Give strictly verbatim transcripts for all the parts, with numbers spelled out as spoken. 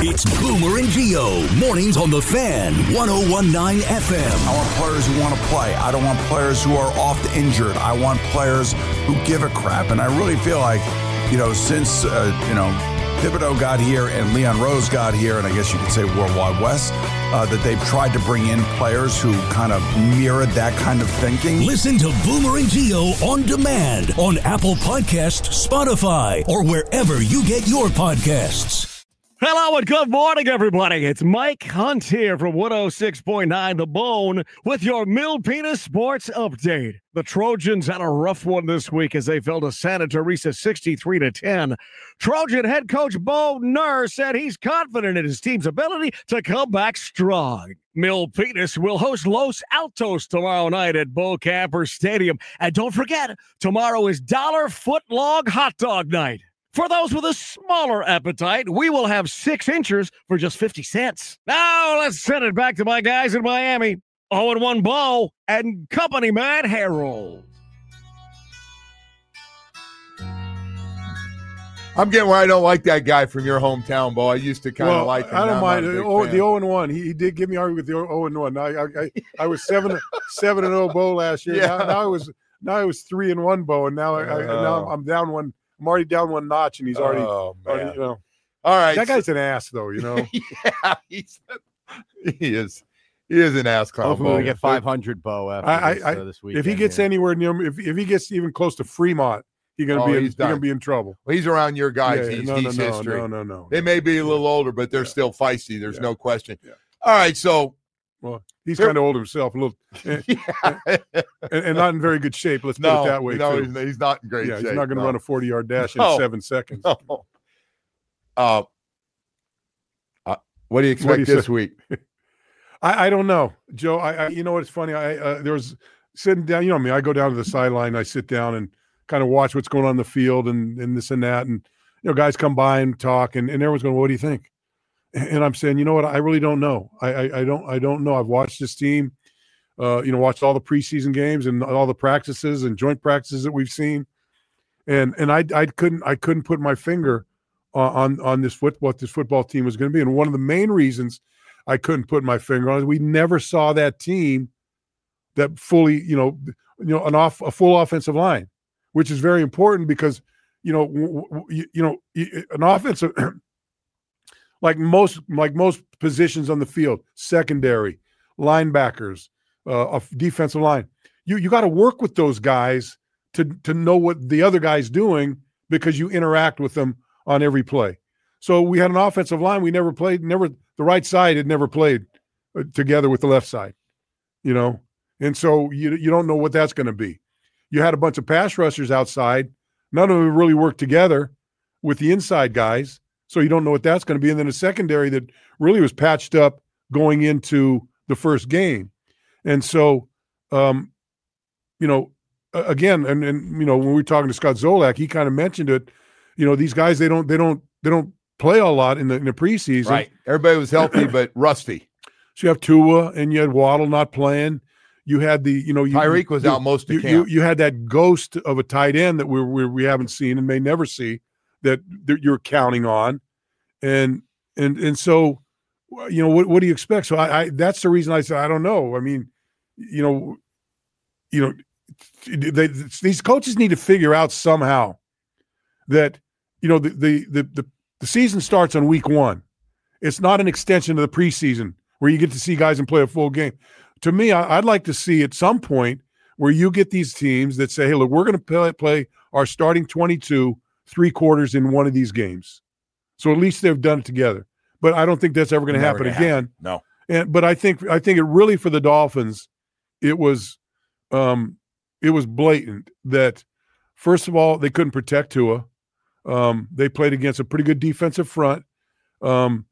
It's Boomer and Gio, mornings on The Fan, one oh one point nine F M. I want players who want to play. I don't want players who are oft injured. I want players who give a crap. And I really feel like, you know, since, uh, you know, Thibodeau got here and Leon Rose got here, and I guess you could say Worldwide West, uh, that they've tried to bring in players who kind of mirrored that kind of thinking. Listen to Boomer and Gio on demand on Apple Podcasts, Spotify, or wherever you get your podcasts. Hello and good morning, everybody. It's Mike Hunt here from one oh six point nine The Bone with your Milpina Sports Update. The Trojans had a rough one this week as they fell to Santa Teresa sixty-three to ten. Trojan head coach Bo Nur said he's confident in his team's ability to come back strong. Milpitas will host Los Altos tomorrow night at Bo Camper Stadium. And don't forget, tomorrow is Dollar Footlong Hot Dog Night. For those with a smaller appetite, we will have six inchers for just fifty cents. Now let's send it back to my guys in Miami. oh and one Bo and company man Harold. I'm getting where I don't like that guy from your hometown, Bo. I used to kind of well, like him. I don't now mind. Oh, fan. the oh and one. He, he did give me argument with the oh and one. I, I, I, I was seven, seven and oh Bo last year. Yeah. Now, now I was, now I was three and one Bo, and now I, I Oh. now I'm down one. I'm already down one notch, and he's already, Oh, man. already you know. All right. That guy's an ass, though. You know. yeah, he's, he is. He is an ass clown. Hopefully Bo. we get five hundred Bo after I, this, I, uh, this week. if he gets anywhere near, if if he gets even close to Fremont, he's gonna Oh, be in, he's he's gonna done. be in trouble. Well, he's around your guys. Yeah, he's no, he's no, no, history. no, no, no. They may be a little older, but they're Yeah. still feisty. There's Yeah. no question. Yeah. All right, so Well, he's Here- kind of old himself, a little, and, and, and not in very good shape. Let's put no, it that way. no, too. he's, he's not in great yeah, shape. he's not going to no. run a forty-yard dash No. in seven seconds. No. Uh, uh, what do you expect What do you this say? week? I, I don't know, Joe. I, I you know what's funny? I uh, there was sitting down. You know me. I go down to the sideline. I sit down and kind of watch what's going on in the field and and this and that. And you know, guys come by and talk, and, and everyone's going, "What do you think?" And I'm saying, you know what? I really don't know. I I, I don't I don't know. I've watched this team. Uh, you know, watched all the preseason games and all the practices and joint practices that we've seen, and and I I couldn't I couldn't put my finger on on, on this foot what this football team was going to be. And one of the main reasons I couldn't put my finger on it, we never saw that team that fully, you know, you know, an off a full offensive line, which is very important because you know w- w- you, you know an offensive like most like most positions on the field, secondary, linebackers. Uh, of defensive line, you you got to work with those guys to to know what the other guy's doing because you interact with them on every play. So we had an offensive line we never played, never the right side had never played uh, together with the left side, you know, and so you you don't know what that's going to be. You had a bunch of pass rushers outside, none of them really worked together with the inside guys, so you don't know what that's going to be. And then a secondary that really was patched up going into the first game. And so, um, you know, again, and, and, you know, when we were talking to Scott Zolak, he kind of mentioned it, you know, these guys, they don't, they don't, they don't play a lot in the, in the preseason. Right. Everybody was healthy, but rusty. So you have Tua and you had Waddle not playing. You had the, you know, you, Tyreek was you, out most of you, camp. You, you had that ghost of a tight end that we we we haven't seen and may never see that, that you're counting on. And, and, and so, you know, what, what do you expect? So I, I, that's the reason I said, I don't know. I mean, you know, you know, they, these coaches need to figure out somehow that, you know, the, the, the, the, the season starts on week one. It's not an extension of the preseason where you get to see guys and play a full game. To me, I, I'd like to see at some point where you get these teams that say, hey, look, we're going to play, play our starting twenty-two three quarters in one of these games. So at least they've done it together. But I don't think that's ever going to happen gonna again. happen. No. And but I think I think it really for the Dolphins, it was um, it was blatant that first of all they couldn't protect Tua. Um, they played against a pretty good defensive front. Um,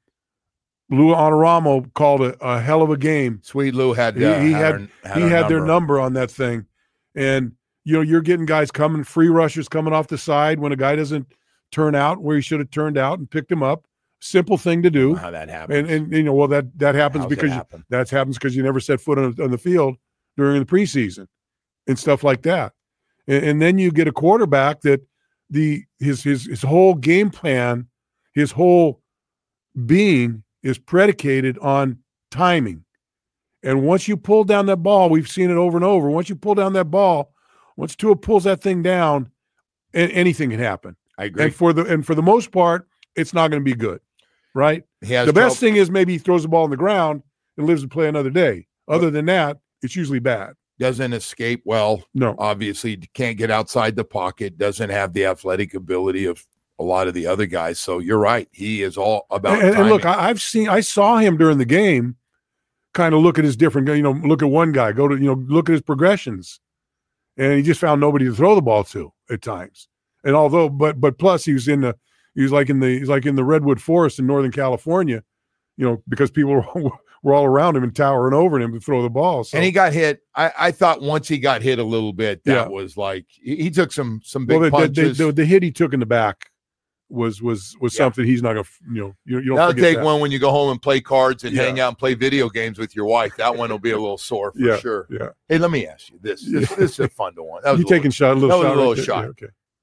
Lou Anaramo called a, a hell of a game. Sweet Lou had He, uh, he had, had, our, had he our had number. their number on that thing, and you know you're getting guys coming, free rushers coming off the side when a guy doesn't turn out where he should have turned out and picked him up. Simple thing to do. How that happens. And, and you know, well, that that happens How's it because happen? you, that happens because you never set foot on, on the field during the preseason and stuff like that. And, and then you get a quarterback that the his his his whole game plan, his whole being is predicated on timing. And once you pull down that ball, we've seen it over and over. Once you pull down that ball, once Tua pulls that thing down, anything can happen. I agree. And for the and for the most part, it's not going to be good, right? He has the best trouble. thing is maybe he throws the ball on the ground and lives to play another day. Other than that, it's usually bad. Doesn't escape well. No. Obviously, can't get outside the pocket. Doesn't have the athletic ability of a lot of the other guys. So you're right. He is all about And, and look, timing. I, I've seen, I saw him during the game kind of look at his different, you know, look at one guy, go to, you know, look at his progressions. And he just found nobody to throw the ball to at times. And although, but, but plus he was in the, he was like in the, he's like in the Redwood Forest in Northern California, you know, because people were, were all around him and towering over him to throw the ball. So. And he got hit. I, I thought once he got hit a little bit, that Yeah. was like he, he took some some big well, the, the, punches. the, the, the hit he took in the back was was was Yeah. something he's not gonna, you know, you, you don't That'll forget take that. one when you go home and play cards and Yeah. hang out and play video games with your wife. That one will be a little sore for Yeah, sure. yeah. Hey, let me ask you this. This, this is a fun one. That was You a little- taking shot, a little that was a shot, little right there? shot. Yeah, okay.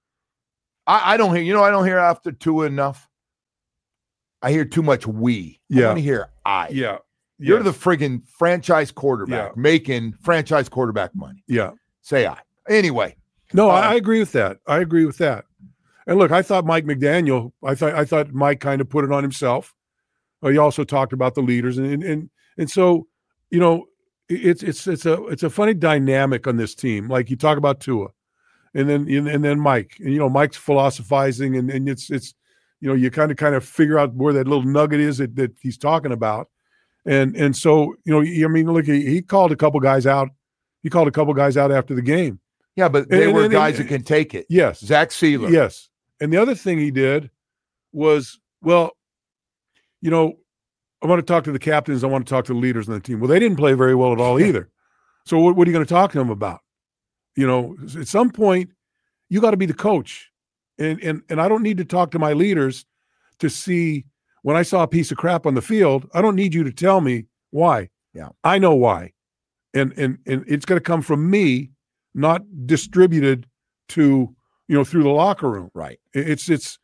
I, I don't hear. You know, I don't hear after two enough. I hear too much we. I Yeah. want to hear I. Yeah, You're yes. the friggin' franchise quarterback Yeah. making franchise quarterback money. yeah. Say I. Anyway, No, Uh, I, I agree with that. I agree with that. And look, I thought Mike McDaniel. I thought I thought Mike kind of put it on himself. Uh, he also talked about the leaders, and and and so you know, it's it's it's a it's a funny dynamic on this team. Like you talk about Tua, and then and then Mike, and you know, Mike's philosophizing, and and it's it's you know, you kind of kind of figure out where that little nugget is that, that he's talking about, and and so you know, I mean, look, he, he called a couple guys out. He called a couple guys out after the game. yeah, but they And- were and- guys and- that can take it. Yes, Zach Sealer. yes. And the other thing he did was, well, you know, I want to talk to the captains. I want to talk to the leaders on the team. Well, they didn't play very well at all either. So what, what are you going to talk to them about? You know, at some point, you got to be the coach. And, and, and I don't need to talk to my leaders to see when I saw a piece of crap on the field. I don't need you to tell me why. Yeah. I know why. And, and, and it's going to come from me, not distributed to, you know, through the locker room. Right. It's it's,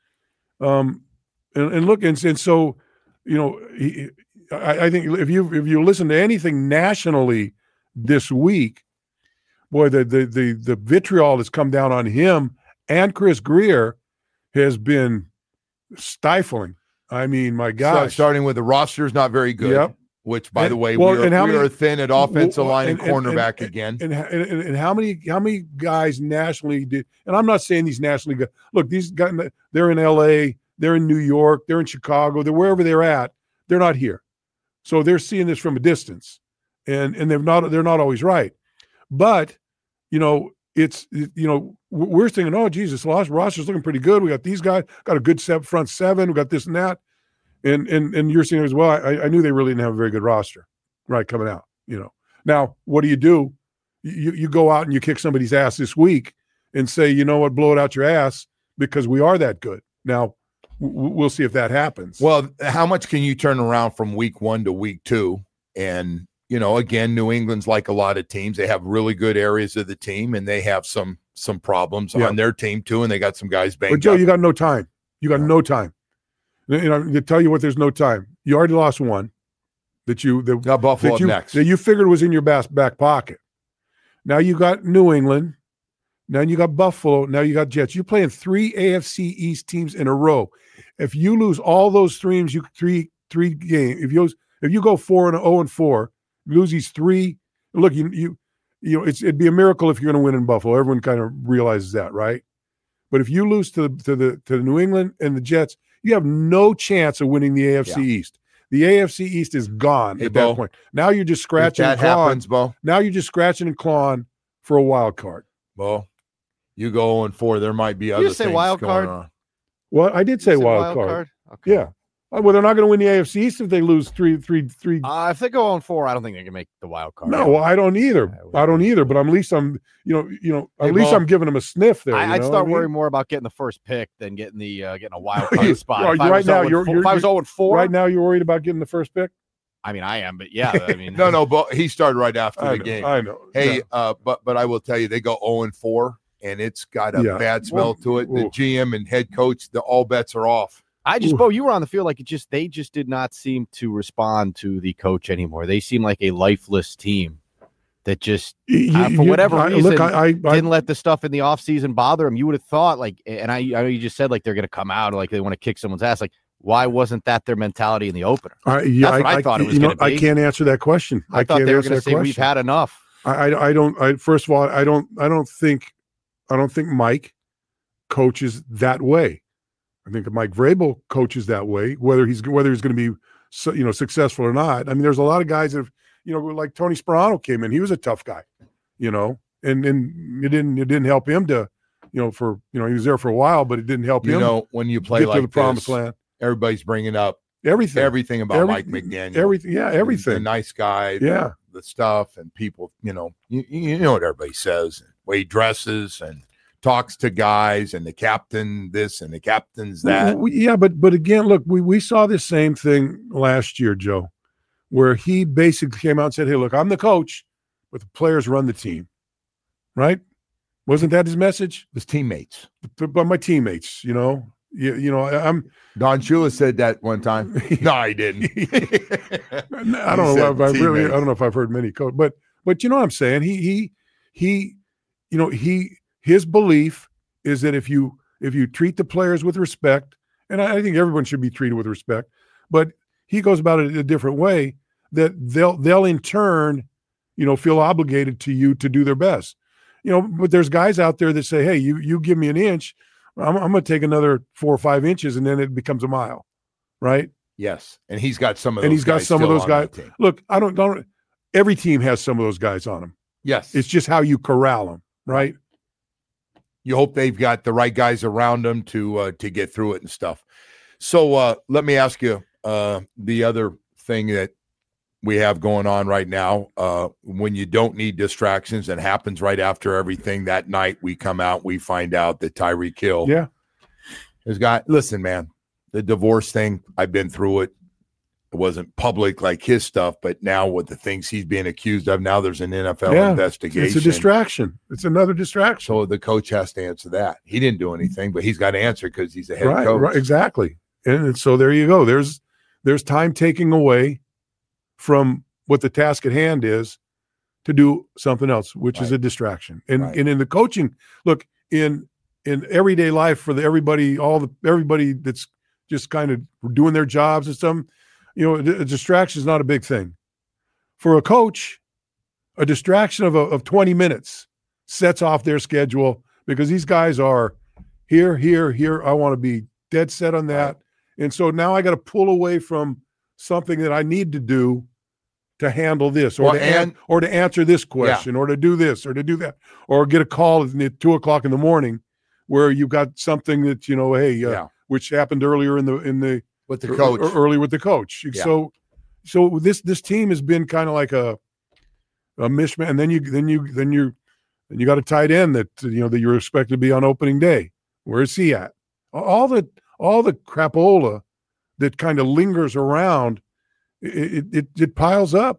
um, and, and look, and, and so, you know, he, I, I think if you if you listen to anything nationally this week, boy, the the the the vitriol that's come down on him and Chris Greer has been stifling. I mean, my So, gosh, starting with the roster's not very good. Yep. Which, by And- the way, well, we are, and how we many- are thin at offensive line and, and- and- cornerback and- again. And, and, and, and how many how many guys nationally did? And I'm not saying these nationally guys. Look, these guys, they're in L A, they're in New York, they're in Chicago, they're wherever they're at. They're not here, so they're seeing this from a distance, and and they're not they're not always right. But you know, it's you know we're thinking, oh Jesus, roster's looking pretty good. We got these guys, got a good set, front seven, we got this and that, and and and you're saying as well. I, I knew they really didn't have a very good roster. Right, coming out, you know. Now, what do you do? You you go out and you kick somebody's ass this week and say, you know what, blow it out your ass because we are that good. Now, w- we'll see if that happens. Well, how much can you turn around from week one to week two? And, you know, again, New England's like a lot of teams. They have really good areas of the team, and they have some some problems Yeah. on their team, too, and they got some guys banged but Joe, up. you got no time. You got no time. You know, to tell you what, there's no time. You already lost one that you that, got Buffalo that you next. that you figured was in your back back pocket. Now you got New England. Now you got Buffalo. Now you got Jets. You're playing three A F C East teams in a row. If you lose all those streams, you three three games. If you if you go four and zero and four, you lose these three. Look, you you you know it's it'd be a miracle if you're going to win in Buffalo. Everyone kind of realizes that, right? But if you lose to the to the to the New England and the Jets, you have no chance of winning the A F C Yeah. East. The A F C East is gone Hey, at Bo, that point. Now you're just If scratching that and clawing. happens, Bo, Now you're just scratching and clawing for a wild card. Bo, you go oh and four. There might be other you say things wild going card? on. Well, I did say You said wild, card. Okay. Yeah. Uh, Well, they're not going to win the A F C East if they lose three, three, three. Uh, if they go on four, I don't think they can make the wild card. no, well, I don't either. I would I don't think either. But at least I'm, you know, you know, at Hey, least Bo. I'm giving them a sniff there. I, you I'd know start what I mean? worrying more about getting the first pick than getting the uh, getting a wild You- card spot. you- If I right was now, oh and you're- four- you're- if I was zero and four, Right now, you're worried about getting the first pick. I mean, I am, but yeah, I mean, No, no, but he started right after I the know, game. I know. Hey, Yeah. uh, but but I will tell you, they go oh and four, and it's got a Yeah. bad smell Well, to it. The ooh. G M and head coach, the all bets are off. I just, Ooh. Bo, you were on the field like it just they just did not seem to respond to the coach anymore. They seem like a lifeless team that just You- uh, for you- whatever I- reason look, I, I, I didn't let the stuff in the offseason bother them. You would have thought like, and I, I know you just said like they're going to come out like they want to kick someone's ass. Like, why wasn't that their mentality in the opener? I, yeah, That's what I thought it was you know, gonna be. I can't answer that question. I, thought can't they were answer going to that say question. we've had enough. I, I, I don't. I first of all, I don't. I don't think. I don't think Mike coaches that way. I think Mike Vrabel coaches that way. Whether he's whether he's going to be, so, you know, successful or not. I mean, there's a lot of guys that, have, you know, like Tony Sperano came in. He was a tough guy, you know, and and it didn't it didn't help him to, you know, for you know he was there for a while, but it didn't help You him. know, when you play get like to the promised this, land. everybody's bringing up Everything, everything about Every- Mike McDaniel. everything, yeah, The everything. nice guy, Yeah. the, the stuff, and people, you know, you, you know what everybody says, the way he dresses and talks to guys, and the captain this and the captain's that. We- yeah, but but again, look, we we saw this same thing last year, Joe, where he basically came out and said, "Hey, look, I'm the coach, but the players run the team." Right? Wasn't that his message? His teammates. But, but my teammates, you know, you, you know, I- I'm. Don Shula said that one time. No, he didn't. I don't know if I've really. I don't know if I've heard many coach, but but you know what I'm saying. He he he, you know, he his belief is that if you if you treat the players with respect, and I, I think everyone should be treated with respect, but he goes about it a different way. That they'll they'll in turn, you know, feel obligated to you to do their best. You know, but there's guys out there that say, "Hey, you you give me an inch, I'm, I'm going to take another four or five inches, and then it becomes a mile," right? Yes, and he's got some of those And he's got guys some of still those on guys. that team. Look, I don't don't. Every team has some of those guys on them. Yes, It's just how you corral them, right? you hope they've got the right guys around them to uh, to get through it and stuff. So uh, let me ask you uh, the other thing that we have going on right now. Uh, when you don't need distractions, and happens right after everything that night, we come out, we find out that Tyreek Hill Yeah. has got. Listen, man, the divorce thing, I've been through it. It wasn't public like his stuff, but now with the things he's being accused of, now there's an N F L Yeah, investigation. It's a distraction. It's another distraction. So the coach has to answer that. He didn't do anything, but he's got to answer because he's a head right, coach. right, exactly. And, and so there you go. There's there's time taking away from what the task at hand is to do something else, which is Right. a distraction. And Right. and in the coaching, look, in in everyday life for the everybody, all the everybody that's just kind of doing their jobs and stuff, you know, a distraction is not a big thing. For a coach, a distraction of a, of twenty minutes sets off their schedule because these guys are here, here, here. I want to be dead set on that. And so now I got to pull away from something that I need to do to handle this or, Well, to, an- and- or to answer this question or to do this or to do that or get a call at two o'clock in the morning where you've got something that, you know, hey, uh, Yeah. which happened earlier in the, in the, With the or- coach. or earlier with the coach. Yeah. So, so this, this team has been kind of like a, a mishmash. And then you, then you, then you, and you got a tight end that, you know, that you're expected to be on opening day. Where is he at? All the, all the crapola that kind of lingers around, it, it, it piles up.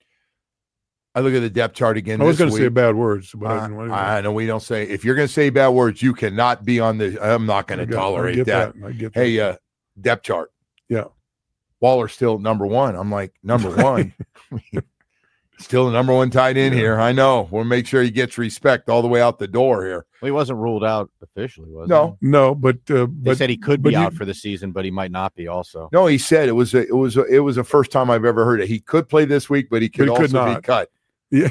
I look at the depth chart again. I was going going to say bad words, but I, didn't want to. I know we don't say. If you're going to say bad words, you cannot be on the. I'm not going I to get- I tolerate get that. I get Hey, that. uh, depth chart. Yeah. Waller's still number one. I'm like number one. Still the number one tight end Yeah. here. I know. We'll make sure he gets respect all the way out the door here. Well, he wasn't ruled out officially, was No, No, but uh, he? They but said he could but be you- out for the season, but he might not be also. no. He said it was a, it was a, it was the first time I've ever heard it. He could play this week, but he could But he could also be not. cut. yeah.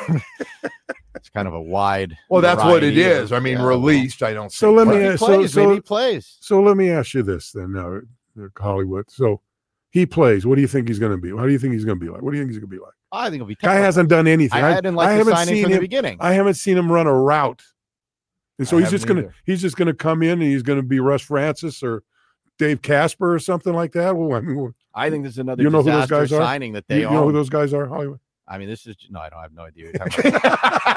It's kind of a wide. Well, that's what it variety is. of- I mean, yeah, released. I don't. So think let me play. Well, he uh, so- plays. so- maybe he plays. So let me ask you this then, now, uh, Hollywood. So he plays. What do you think he's going to be? How do you think he's going to be like? What do you think he's going to be like? I think it'll be. Guy tough. hasn't done anything. I, I didn't like the haven't signing seen from him. the beginning. I haven't seen him run a route, and so I he's just haven't gonna either. he's just gonna come in and he's gonna be Russ Francis or Dave Casper or something like that. Well, I mean, I think this is another You know who those disaster guys are? signing that they you, you know who own. those guys are, Hollywood? I mean, this is no, I don't I have no idea. What you're talking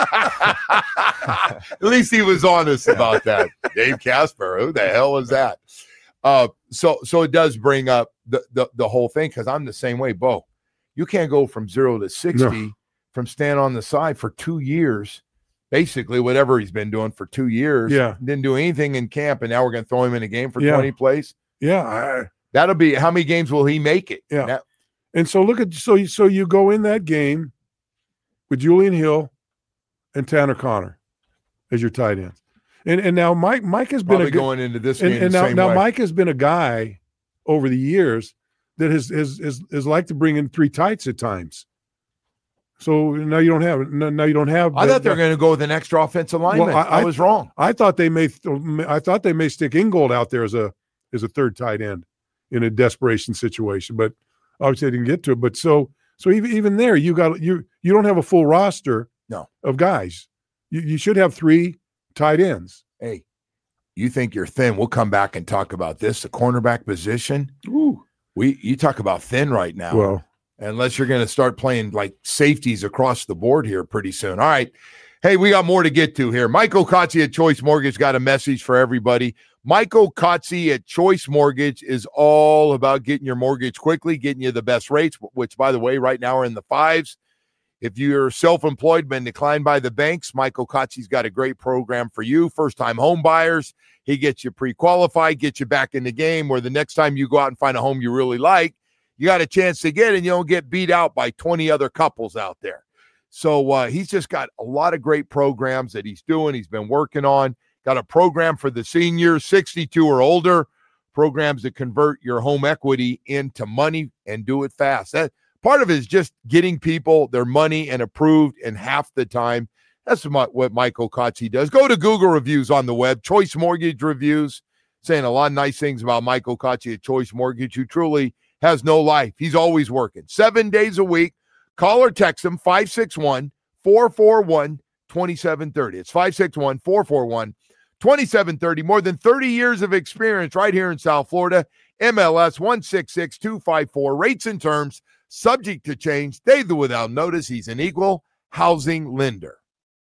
about. At least he was honest about that. Dave Casper, who the hell is that? Uh, so so it does bring up the the, the whole thing because I'm the same way, Bo. You can't go from zero to sixty from standing on the side for two years, basically whatever he's been doing for two years. Yeah. Didn't do anything in camp, and now we're going to throw him in a game for Yeah. twenty plays. Yeah, I, that'll be how many games will he make it? Yeah. That, and so look at so you so you go in that game with Julian Hill and Tanner Connor as your tight ends, and and now Mike Mike has been probably a good, going into this and, game and the now same now way. Mike has been a guy over the years that has has has, has liked to bring in three tights at times. So now you don't have now you don't have. I the, thought they were going to go with an extra offensive lineman. Well, I, I, I was wrong. I thought they may. I thought they may stick Ingold out there as a as a third tight end in a desperation situation, but obviously they didn't get to it. But so so even even there, you got you you don't have a full roster. No. Of guys. You you should have three tight ends. Hey, you think you're thin? We'll come back and talk about this. The cornerback position. Ooh. We you talk about thin right now. Well. Unless you're going to start playing like safeties across the board here pretty soon. All right. Hey, we got more to get to here. Michael Kotze at Choice Mortgage got a message for everybody. Michael Kotze at Choice Mortgage is all about getting your mortgage quickly, getting you the best rates, which, by the way, right now are in the fives. If you're self-employed, been declined by the banks, Michael Kotze's got a great program for you. First-time home buyers. He gets you pre-qualified, gets you back in the game where the next time you go out and find a home you really like, you got a chance to get, and you don't get beat out by twenty other couples out there. So uh, he's just got a lot of great programs that he's doing. He's been working on. Got a program for the seniors, sixty-two or older, programs that convert your home equity into money and do it fast. That part of it is just getting people their money and approved in half the time. That's what, what Michael Kotze does. Go to Google reviews on the web, Choice Mortgage reviews, saying a lot of nice things about Michael Kotze at Choice Mortgage, who truly has no life. He's always working. Seven days a week. Call or text him, five six one, four four one, two seven three zero. It's five six one, four four one, two seven three zero. More than thirty years of experience right here in South Florida. M L S one six six two five four. Rates and terms subject to change. Daily without notice. He's an equal housing lender.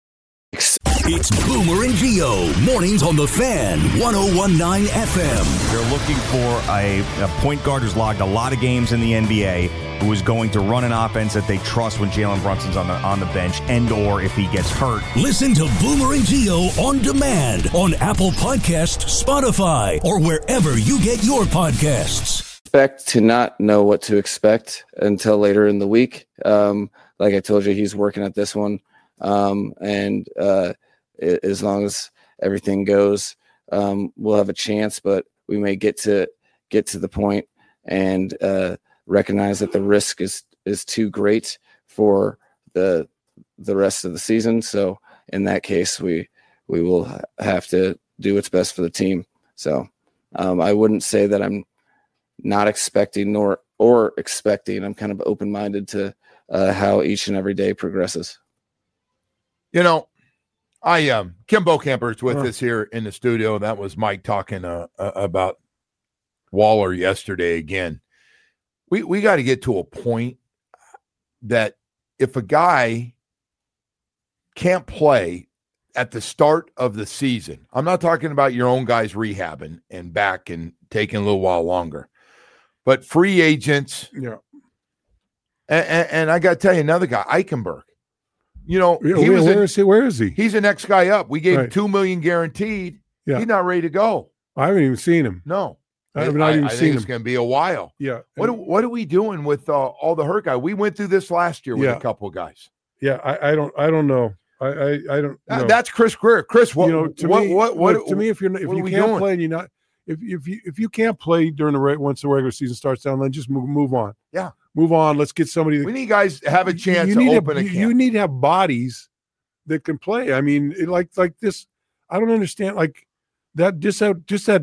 It's Boomer and Gio, mornings on the Fan, one oh one point nine F M. They're looking for a, a point guard who's logged a lot of games in the N B A, who is going to run an offense that they trust when Jalen Brunson's on the on the bench, and or if he gets hurt. Listen to Boomer and Gio on demand on Apple Podcasts, Spotify, or wherever you get your podcasts. Expect to not know what to expect until later in the week. Um, like I told you, he's working at this one. Um, and uh, as long as everything goes, um, we'll have a chance, but we may get to get to the point and uh, recognize that the risk is, is too great for the, the rest of the season. So in that case, we, we will have to do what's best for the team. So um, I wouldn't say that I'm not expecting nor, or expecting. I'm kind of open-minded to uh, how each and every day progresses. You know, I um Kim Bokamper's with huh. us here in the studio. That was Mike talking uh, uh, about Waller yesterday again. We we got to get to a point that if a guy can't play at the start of the season, I'm not talking about your own guys rehabbing and back and taking a little while longer, but free agents. Yeah. And, and, and I got to tell you, another guy, Eichenberg. You know, Yeah, he where, was where a, is he? Where is he? he's the next guy up. We gave him Right. two million guaranteed. Yeah. He's not ready to go. I haven't even seen him. No, I have not even I seen think him. it's going to be a while. Yeah. What and- are, what are we doing with uh, all the hurt guys? We went through this last year with Yeah. a couple of guys. yeah, I, I don't I don't know. I I, I don't Uh, know. That's Chris Greer. Chris, what? you know, to what, me, what, what, look, to me, if you're not- if what you are we can't doing? play and you're not, if if you if you can't play during the re- once the regular season starts down, then just move move on. Yeah. move on. Let's get somebody. That, we need guys to have a you- chance you to need open a you, camp. you need to have bodies that can play. I mean, it, like like this. I don't understand. Like that. Just that. Just that.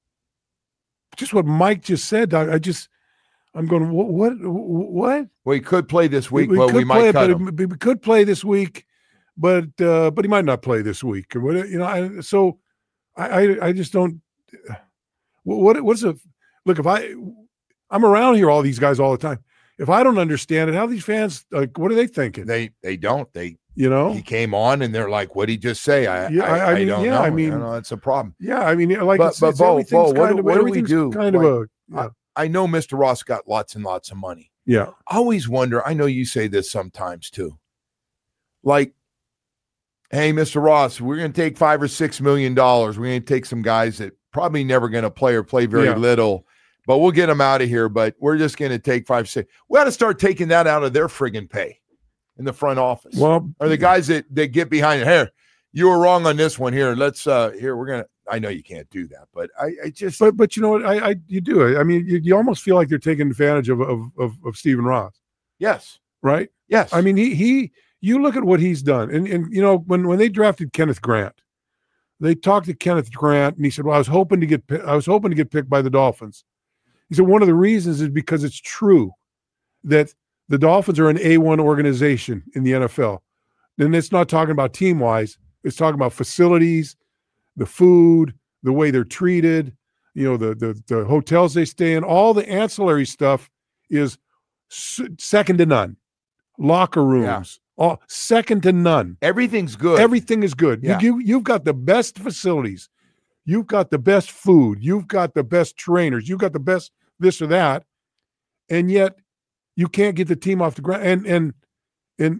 Just what Mike just said. I, I just. I'm going. What? What? What? we could play this week, we, but could we might play, cut but him. it- we could play this week, but uh, but he might not play this week or what? You know. I, so I, I I just don't. What what's a look? If I I'm around here, all these guys all the time. If I don't understand it, how these fans like? What are they thinking? They they don't. They You know? he came on and they're like, "What did he just say?" I Yeah, I, I- I I mean, don't yeah, know. I mean- you know, it's a problem. Yeah, I mean, like, But- it's, but it's Bo, everything's Bo, what kind do- of, what do we everything's do? Kind of a yeah, I know Mister Ross got lots and lots of money. yeah. I always wonder, I know you say this sometimes too. Like, hey, Mister Ross, we're going to take five or six million dollars. We're going to take some guys that probably never going to play or play very Yeah. little. But we'll get him out of here. But we're just going to take five, six. We got to start taking that out of their friggin' pay in the front office. Well, or the guys that, that get behind it. Here, you were wrong on this one. Here, let's. Uh, here, we're gonna. I know you can't do that, but I, I just. but but you know what? I, I you do it. I mean, you, you almost feel like they're taking advantage of of of, of Stephen Ross, Yes. right? Yes. I mean, he he. You look at what he's done, and and you know when when they drafted Kenneth Grant, they talked to Kenneth Grant, and he said, "Well, I was hoping to get pi- I was hoping to get picked by the Dolphins." He said one of the reasons is because it's true that the Dolphins are an A one organization in the N F L. And it's not talking about team-wise. It's talking about facilities, the food, the way they're treated, you know, the the, the hotels they stay in. All the ancillary stuff is s- second to none. Locker rooms, all second to none. Everything's good. Everything is good. Yeah. You, you, you've got the best facilities. You've got the best food. You've got the best trainers. You've got the best this or that. And yet you can't get the team off the ground. And, and, and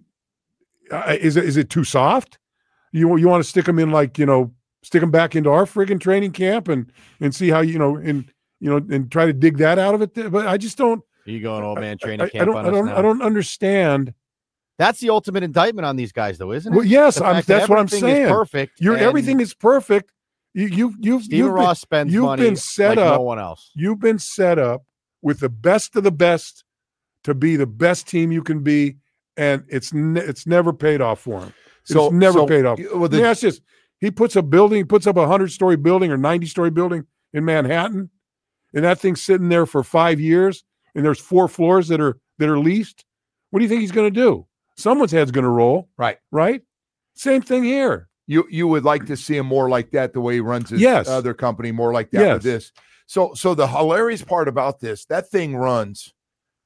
uh, is it, is it too soft? You, you want to stick them in like, you know, stick them back into our friggin' training camp and, and see how, you know, and, you know, and try to dig that out of it. But I just don't, Are you going old man I, training I, camp I don't, on I us don't, now? I don't understand. That's the ultimate indictment on these guys, though, isn't it? Well, yes, The I'm, fact that that's what I'm everything is saying. perfect. You're, and everything is perfect. You, you, you've, Stephen you've been, Ross spends you've money been set like up. no one else. You've been set up with the best of the best to be the best team you can be, and it's ne- it's never paid off for him. So- it's never so, paid off. well, the- yeah, it's just he puts a building, he puts up a hundred story building or ninety story building in Manhattan, and that thing's sitting there for five years, and there's four floors that are that are leased. What do you think he's going to do? Someone's head's going to roll, Right. right? Same thing here. You you would like to see him more like that, the way he runs his Yes. other company, more like that Yes. with this. So so the hilarious part about this, that thing runs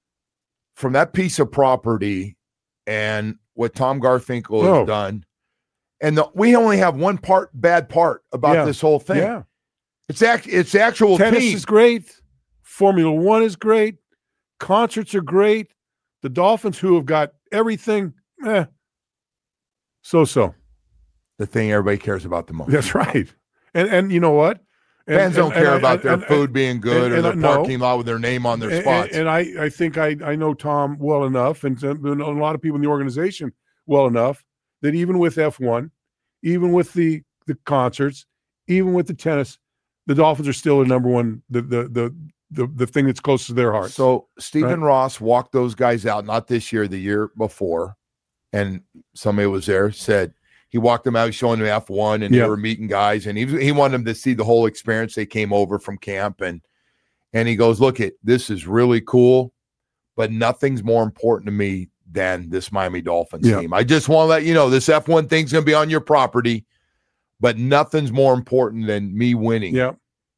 from that piece of property and what Tom Garfinkel has Oh. done. And the, we only have one part bad part about Yeah. this whole thing. Yeah, It's act it's actual tennis team. is great. Formula One is great. Concerts are great. The Dolphins, who have got everything, eh, so so. The thing everybody cares about the most. That's right. And and you know what? And, Fans don't and- care and I- about their and- food being good and- or and their I- no. parking lot with their name on their and, spots. and I, I think I, I know Tom well enough, and, and a lot of people in the organization well enough that even with F one, even with the the concerts, even with the tennis, the Dolphins are still the number one, the the the the, the thing that's close to their hearts. So Stephen Ross walked those guys out, not this year, the year before, and somebody was there, said he walked them out, showing them F one, and Yeah. they were meeting guys, and he he wanted them to see the whole experience. They came over from camp, and and he goes, "Look, it this is really cool, but nothing's more important to me than this Miami Dolphins Yeah. team. I just want to let you know this F one thing's going to be on your property, but nothing's more important than me winning." yeah,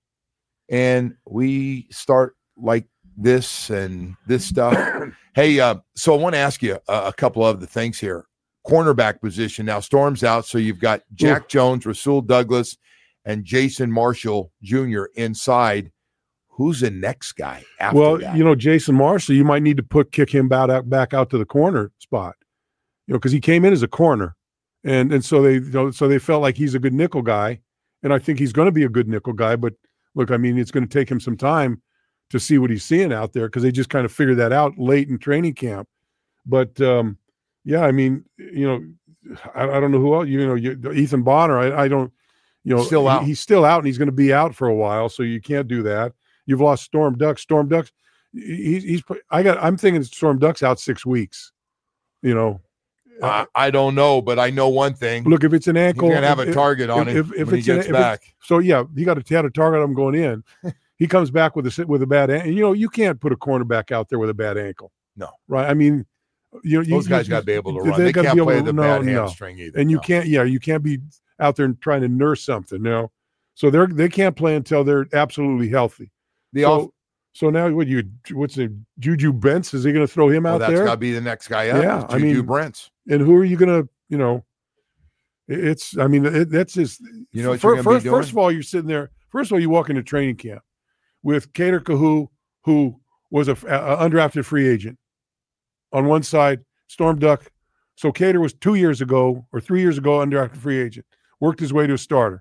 And we start like this and this stuff. Hey, uh, so I want to ask you a, a couple of the things here. Cornerback position now. Storm's out, so you've got Jack Jones, Rasul Douglas, and Jason Marshall Junior inside. Who's the next guy after well, that? you know, Jason Marshall, you might need to put kick him back out back out to the corner spot, you know, because he came in as a corner, and and so they you know, so they felt like he's a good nickel guy, and I think he's going to be a good nickel guy. But look, I mean, it's going to take him some time to see what he's seeing out there because they just kind of figured that out late in training camp. But um, yeah, I mean, you know, I, I don't know who else. You know, you, Ethan Bonner. I, I don't. You know, Still out. He, he's still out, and he's going to be out for a while. So you can't do that. You've lost Storm Duck. Storm Ducks. He's. he's I got. I'm thinking Storm Duck's out six weeks. You know. I, I don't know, but I know one thing. Look, if it's an He's ankle, going to have a if- target on if, him if, if when it's he an- gets if it's- back. So yeah, he got a, had a target on him going in. He comes back with a with a bad ankle. You know, you can't put a cornerback out there with a bad ankle. No. Right? I mean, you know, you, Those guys you- got to be able to they run. They gotta can't be able play to- the no, bad no. hamstring either. And you No. can't. Yeah, you can't be out there and trying to nurse something. You know, so they're they can't play until they're absolutely healthy. The so, off- so now what you what's it? Juju Brents, is he going to throw him well, out that's there? got to be the next guy up. Yeah, is I Juju mean, Brents. And who are you going to? You know, it- it's. I mean, it, that's just. You know what fir- you're gonna first, be doing? first of all, you're sitting there. First of all, you walk into training camp with Kader Kahu, who was a, a undrafted free agent. On one side, Storm Duck. So Kader was two years ago or three years ago undrafted free agent. Worked his way to a starter.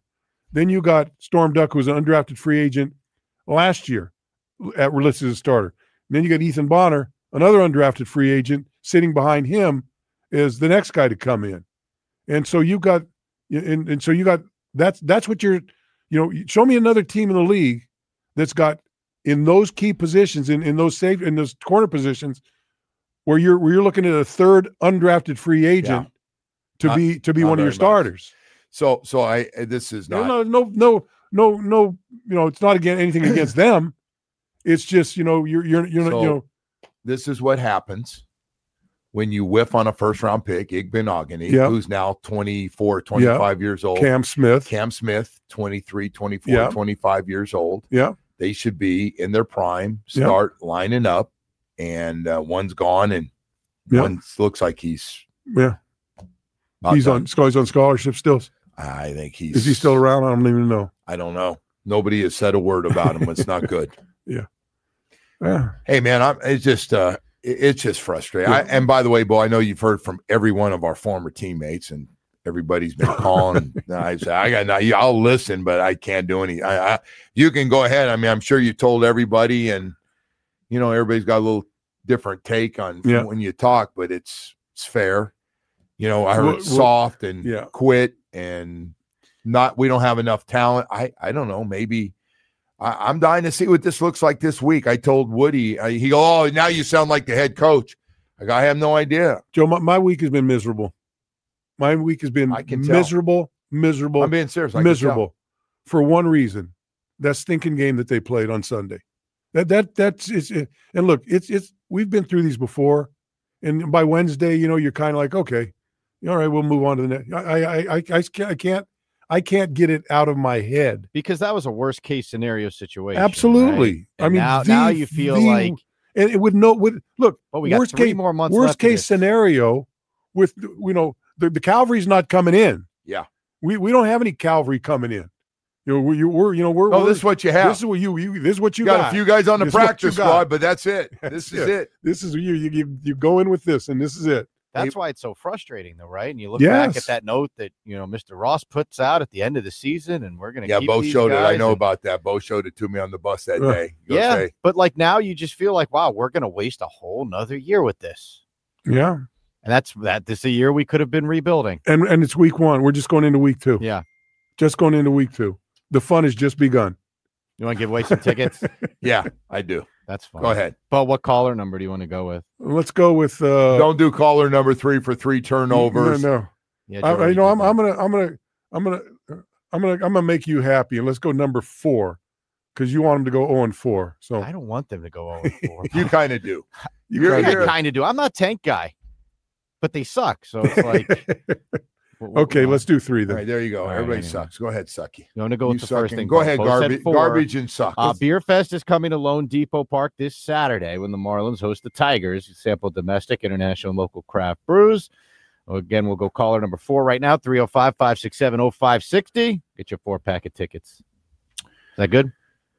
Then you got Storm Duck, who was an undrafted free agent last year, at listed as a starter. And then you got Ethan Bonner, another undrafted free agent, sitting behind him is the next guy to come in. And so you got, and, and so you got that's that's what you're, you know, show me another team in the league that's got in those key positions, in, in those safe in those corner positions, where you're where you're looking at a third undrafted free agent Yeah. to Not- be to be not one of your very much. starters. So, so I this is No, not. no, no, no, no, no. You know, it's not again anything against them. It's just, you know, you're you're you're not, So- you know, This is what happens when you whiff on a first round pick, Igbenogany, Yeah. who's now twenty-four, twenty-five years old. Cam Smith. Cam Smith, twenty-three, twenty-four, Yeah. twenty-five years old. Yeah. They should be in their prime, Yeah. start lining up, and uh, one's gone, and Yeah. one looks like he's Yeah. about He's done. on he's on scholarship still. I think he's. Is he still around? I don't even know. I don't know. Nobody has said a word about him. It's not good. Yeah. Hey, man, I'm. It's just. Uh, it- it's just frustrating. I, Yeah. and by the way, Bo, I know you've heard from every one of our former teammates, and everybody's been calling. And I say, I got. Now, I'll listen, but I can't do any. I, I. You can go ahead. I mean, I'm sure you told everybody, and you know, everybody's got a little different take on Yeah. when you talk, but it's it's fair. You know, I heard What- what- soft and yeah. quit and not. We don't have enough talent. I. I don't know. Maybe. I, I'm dying to see what this looks like this week. I told Woody, I, he go, oh, now you sound like the head coach. I go, I have no idea. Joe, my, my week has been miserable. My week has been I can tell. miserable, miserable, I'm being serious. I can tell. miserable for one reason. That stinking game that they played on Sunday. That that that's it's it, and look, it's it's we've been through these before, and by Wednesday, you know, you're kind of like, okay, all right, we'll move on to the next. I I I I, I can't I can't I can't get it out of my head. Because that was a worst case scenario situation. Absolutely. right? I And mean, now, the- now you feel the- like, and it would no would look. oh, we got worst three case, more months. worst left of case this. scenario with you know the, the Calvary's not coming in. Yeah. We we don't have any Calvary coming in. You know, we, we're you know we're, Oh, we're this is what you have. this is what you, you this is what you got, got. a few guys on the This is what practice you got. squad, but that's it. That's This is it. it. This is you you you, you go in with this, and this is it. That's why it's so frustrating, though, right? And you look back Yes. at that note that you know Mister Ross puts out at the end of the season, and we're going to Yeah, keep Bo these showed it. I guys, know and- about that. Bo showed it to me on the bus that Ugh. day. He goes, Yeah, "Hey, but like now you just feel like, wow, we're going to waste a whole nother year with this, Yeah, and that's that. This is a year we could have been rebuilding. and and it's week one. We're just going into week two. Yeah, Just going into week two. The fun has just begun. you want to give away some tickets? yeah, I do. That's fine. Go ahead. But what caller number do you want to go with? Let's go with. uh Don't do caller number three for three turnovers. No, no. Yeah, I, Joe, I you know. did I'm. that. I'm gonna. I'm gonna. I'm gonna. I'm gonna. I'm gonna make you happy, and let's go number four, because you want them to go zero and four. So I don't want them to go zero and four. You kind of do. you You're- kinda- I kind of do. I'm not a tank guy, but they suck. So it's like, okay, let's do three All then. right, there you go. All right, Everybody anyway. sucks. Go ahead, Sucky. You want to go You with the first sucking. thing? Go Bo? ahead, Bo said garbage, four. garbage and suck. Uh, Beer Fest is coming to Lone Depot Park this Saturday when the Marlins host the Tigers. You sample domestic, international, and local craft brews. Well, again, we'll go caller number four right now, three oh five, five six seven, oh five six oh. Get your four pack of tickets. Is that good?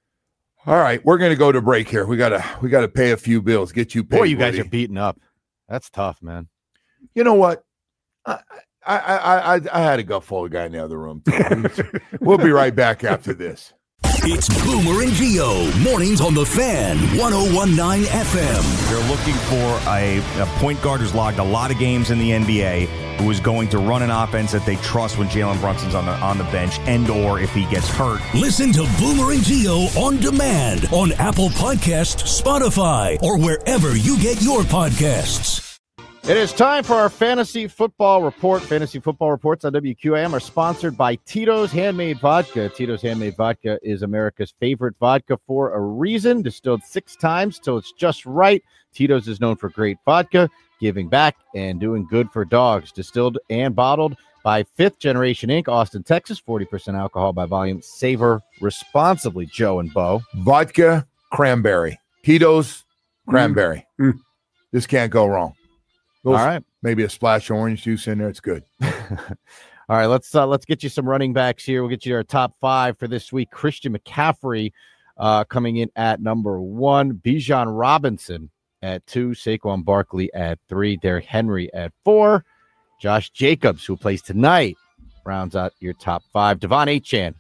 All right, we're gonna go to break here. We gotta we gotta pay a few bills. Get you paid. Boy, you guys Woody. are beaten up. That's tough, man. You know what? I I I I, I had a gut full of guy in the other room. Too. We'll be right back after this. It's Boomer and Geo, mornings on the Fan, one oh one point nine F M. They're looking for a, a point guard who's logged a lot of games in the N B A, who is going to run an offense that they trust when Jalen Brunson's on the on the bench, and or if he gets hurt. Listen to Boomer and Geo on demand on Apple Podcasts, Spotify, or wherever you get your podcasts. It is time for our Fantasy Football Report. Fantasy Football Reports on W Q A M are sponsored by Tito's Handmade Vodka. Tito's Handmade Vodka is America's favorite vodka for a reason. Distilled six times till it's just right. Tito's is known for great vodka, giving back, and doing good for dogs. Distilled and bottled by Fifth Generation Incorporated, Austin, Texas. forty percent alcohol by volume. Savor responsibly, Joe and Bo. Vodka, cranberry, Tito's, cranberry. Mm. This can't go wrong. Those- All right. Maybe a splash of orange juice in there. It's good. All right, let's uh, let's get you some running backs here. We'll get you our top five for this week. Christian McCaffrey uh, coming in at number one. Bijan Robinson at two. Saquon Barkley at three. Derrick Henry at four. Josh Jacobs, who plays tonight, rounds out your top five. Devon Achane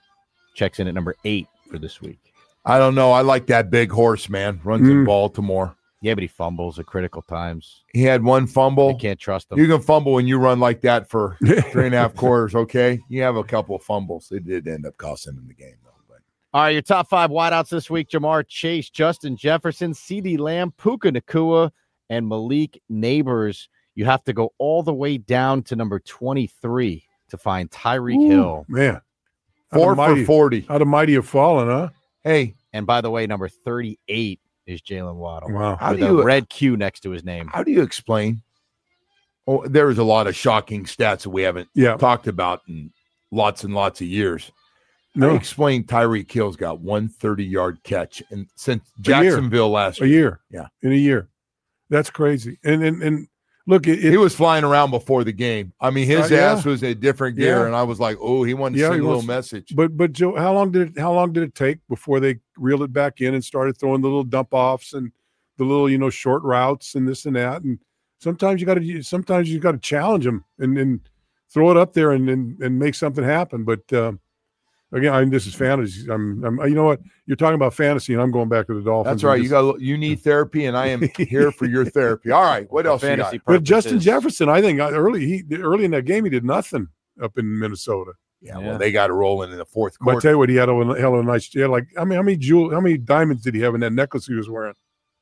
checks in at number eight for this week. I don't know. I like that big horse, man. Runs Mm. in Baltimore. Yeah, but he fumbles at critical times. He had one fumble. You can't trust him. You can fumble when you run like that for three and a half quarters, okay? You have a couple of fumbles. It did end up costing him the game, though. But All right, your top five wideouts this week: Jamar Chase, Justin Jefferson, CeeDee Lamb, Puka Nacua, and Malik Neighbors. You have to go all the way down to number twenty-three to find Tyreek Hill. Man. four How the for mighty- forty. How the mighty have fallen, huh? Hey, And by the way, number thirty-eight is Jalen Waddle. Wow. How With do a you- red Q next to his name. how do you explain? Oh, there's a lot of shocking stats that we haven't Yeah. talked about in lots and lots of years. How do No. you explain Tyreek Hill's got one thirty-yard catch and since A year. Jacksonville last A year. year. Yeah. In a year. That's crazy. And and and look, it, He it was flying around before the game. I mean, his Uh, yeah. ass was a different gear, Yeah. and I was like, "Oh, he wanted to Yeah, send he a little wants- message." but but Joe, how long did it how long did it take before they reeled it back in and started throwing the little dump offs and the little, you know, short routes and this and that? And sometimes you got to sometimes you got to challenge them and and throw it up there and and, and make something happen. But um, again, I mean, this is fantasy. I'm, I'm you know what, you're talking about fantasy, and I'm going back to the Dolphins. That's right. and You just- got you need therapy, and I am here for your therapy. All right, what else you got? Fantasy But Justin purposes. Jefferson, I think uh, early he early in that game he did nothing up in Minnesota. Yeah, Yeah. well, they got to roll in in the fourth But I quarter. tell you what, he had a hell of a nice. He had like I mean, how many jewel, how many diamonds did he have in that necklace he was wearing?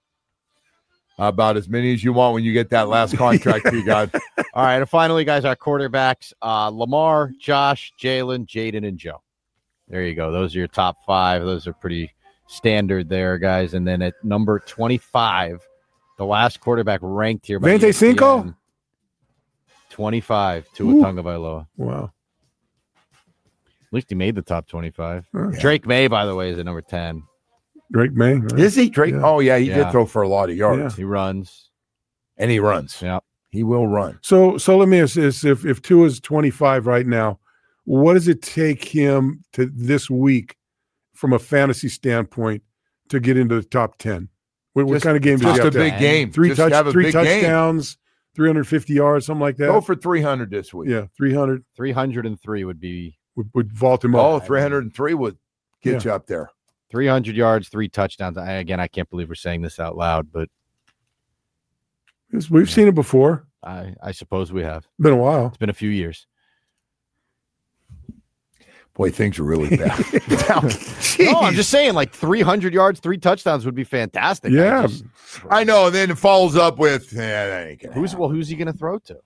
About as many as you want when you get that last contract you got. All right, and finally, guys, our quarterbacks: uh, Lamar, Josh, Jalen, Jaden, and Joe. There you go. Those are your top five. Those are pretty standard there, guys. And then at number twenty-five, the last quarterback ranked here by Vente E S P N, Cinco? twenty-five, Tua Ooh. Tagovailoa. Wow. At least he made the top twenty-five. Yeah. Drake May, by the way, is at number ten. Drake May. right? Is he Drake? Yeah. Oh yeah, he Yeah. did throw for a lot of yards, He runs. and he runs. Yeah. He will run. So so let me ask this: if if Tua's twenty-five right now, what does it take him to this week, from a fantasy standpoint, to get into the top ten? What, what Just- kind of game does Just he a have to big have? game. Three Just touch, have a three big game. touchdowns, three hundred fifty yards, something like that. Go for three hundred this week. yeah, three hundred three hundred three would be would, would vault him up. Oh, three hundred three would get you up there. three hundred yards, three touchdowns. I, again, I can't believe we're saying this out loud, but It's- We've seen it before. I, I suppose we have. Been a while. It's been a few years. Boy, things are really bad. No, I'm just saying, like three hundred yards, three touchdowns would be fantastic. I Yeah. just- I know. And then it follows up with, yeah, that ain't gonna who's happen. well, who's he going to throw to?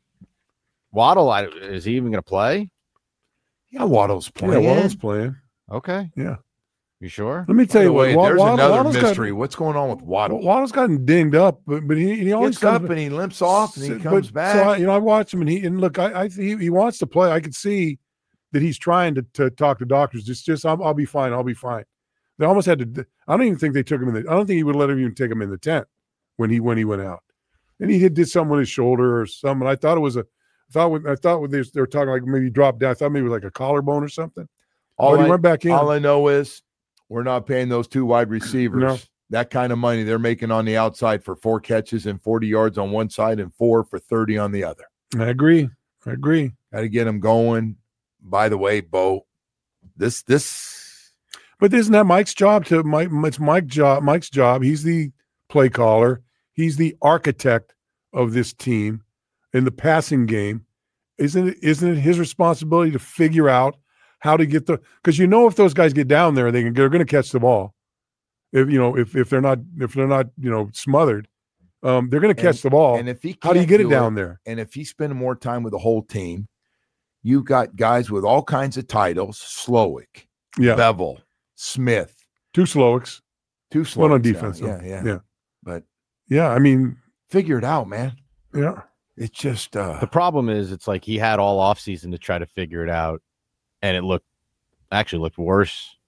Waddle, I, is he even going to play? Yeah, Waddle's Yeah, playing. Waddle's playing. Okay. Yeah. You sure? Let me tell By you the what. way, Wa- there's Wa- another Waddle's got- mystery. What's going on with Waddle? Waddle's gotten dinged up, but but he, he He always gets up comes and he limps off and he But- comes So back. I, you know, I watch him and he and look, I, I he, he wants to play. I could see that he's trying to, to talk to doctors. Just just I'll, I'll be fine. I'll be fine. They almost had to. I don't even think they took him in the. I don't think he would let him even take him in the tent when he when he went out. And he had, did something with his shoulder or something. I thought it was a. I thought when, I thought when they, they were talking like maybe he dropped down. I thought maybe it was like a collarbone or something. all, but he I, went back in. all I know is we're not paying those two wide receivers No. that kind of money they're making on the outside for four catches and forty yards on one side and four for thirty on the other. I agree. I agree. Got to get them going. By the way, Bo, this this But isn't that Mike's job to Mike? It's Mike's job. Mike's job. He's the play caller. He's the architect of this team in the passing game. Isn't it? Isn't it his responsibility to figure out how to get the? Because you know, if those guys get down there, they can, they're going to catch the ball. If you know, if if they're not, if they're not, you know, smothered, um, they're going to catch And- the ball. and if he How do you can't get it do down there? And if he's spending more time with the whole team, you've got guys with all kinds of titles: Slowick, Yeah, Bevel, Smith, two Slowicks, two Slowicks one on now. defense. Yeah, though. yeah, yeah, But yeah. I mean, figure it out, man. yeah. It's just uh The problem is, it's like he had all offseason to try to figure it out, and it looked actually looked worse,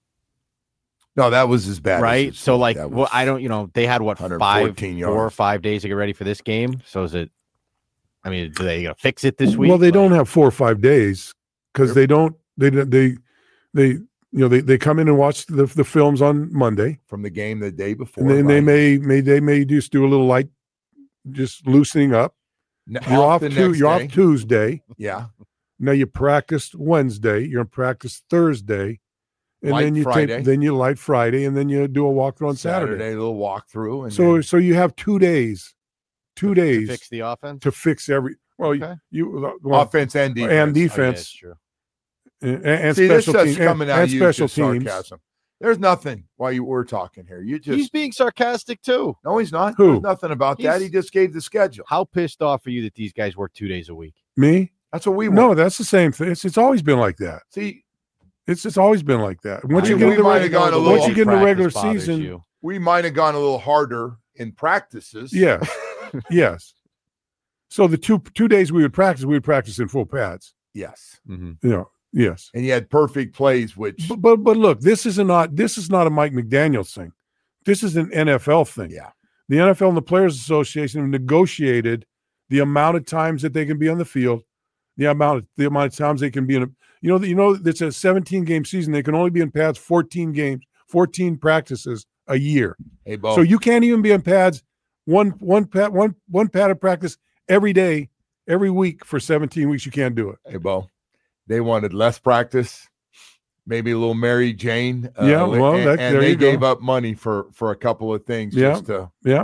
no, that was as bad. as right? it's- So, like, that well, was- I don't, you know, they had what five, one hundred fourteen four or yards. five days to get ready for this game. So is it? I mean, do they gonna fix it this week? Well, they Like, don't have four or five days because they don't. They they they you know they, they come in and watch the, the films on Monday, from the game the day before. and then they right? may may they may just do a little light, just loosening up. N- You're off, the tu- next you're day. off Tuesday. Yeah, Now you practiced Wednesday. You're gonna practice Thursday. and Light then you Friday. take, then you light Friday, and then you do a walkthrough on Saturday. Saturday, a little walkthrough, and So then, so you have two days, two days To fix the offense. to fix every. Well, Okay. you, you well, offense and defense. and Oh, yeah, defense that's true. and, and See, this special just teams coming and, out and of you special just teams. sarcasm. There's nothing while you were talking here. You just He's being sarcastic too. no, he's not. Who? There's nothing about that. He's- He just gave the schedule. How pissed off are you that these guys work two days a week? Me? That's what we want. No, that's the same thing. It's, it's always been like that. See, It's it's always been like that. Once I you mean, get we in the might have regular, gone a once little you get in the regular Practice bothers season, you. we might have gone a little harder in practices. yes, yes. So the two two days we would practice, we would practice in full pads. Yes. You know, yes. And you had perfect plays, which But, but but look, this is not this is not a Mike McDaniels thing. This is an N F L thing. yeah. The N F L and the Players Association have negotiated the amount of times that they can be on the field, the amount of the amount of times they can be in a you know you know it's a seventeen game season. They can only be in pads fourteen games, fourteen practices a year. Hey, Bo. So you can't even be in pads one one pad one one pad of practice every day, every week for seventeen weeks. You can't do it. Hey, Bo. They wanted less practice, maybe a little Mary Jane. uh, Yeah, well, and, that- and there they you go. gave up money for for a couple of things Yeah. just to Yeah.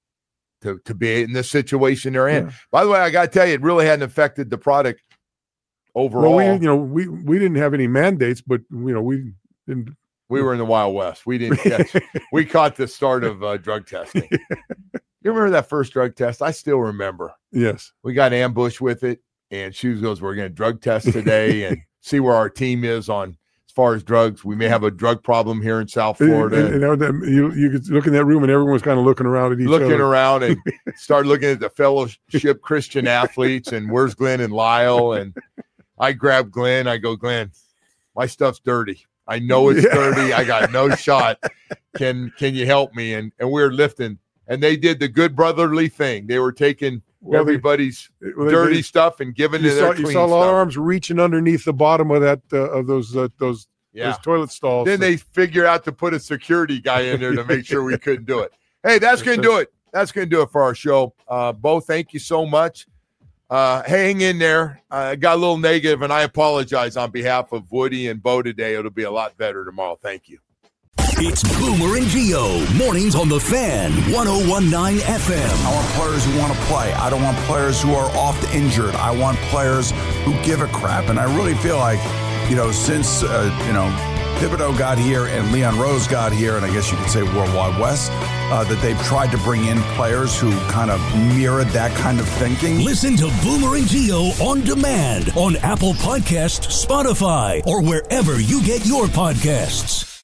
to to be in this situation they're in. Yeah. By the way, I got to tell you, it really hadn't affected the product overall. Well, we we, you know we we didn't have any mandates, but you know we didn't. were in the Wild West. We didn't catch. We caught the start of uh, drug testing. You remember that first drug test? I still remember. Yes. We got ambushed with it, and Shoes goes, "We're going to drug test today and see where our team is on as far as drugs. We may have a drug problem here in South Florida." And, and, and you you could look in that room and everyone was kind of looking around at each looking other. around and started looking at the fellowship Christian athletes and where's Glenn and Lyle. And I grabbed Glenn. I go, "Glenn, my stuff's dirty. I know it's Yeah. dirty. I got no shot. Can can you help me?" And and we were lifting. And they did the good brotherly thing. They were taking Well, they- everybody's Well, they- dirty they- stuff and giving You to saw, their you clean saw a lot of stuff. arms reaching underneath the bottom of that uh, of those uh, those Yeah. those toilet stalls. Then they figure out to put a security guy in there to make sure we couldn't do it. Hey, that's going to do it. That's going to do it for our show. Uh, Bo, thank you so much. Uh, hang in there. I got a little negative, and I apologize on behalf of Woody and Bo today. It'll be a lot better tomorrow. Thank you. It's Boomer and Geo, mornings on the Fan, one oh one point nine F M. I want players who want to play. I don't want players who are oft injured. I want players who give a crap. And I really feel like, you know, since, uh, you know, Thibodeau got here and Leon Rose got here, and I guess you could say Worldwide West, uh, that they've tried to bring in players who kind of mirrored that kind of thinking. Listen to Boomer and Geo on demand on Apple Podcasts, Spotify, or wherever you get your podcasts.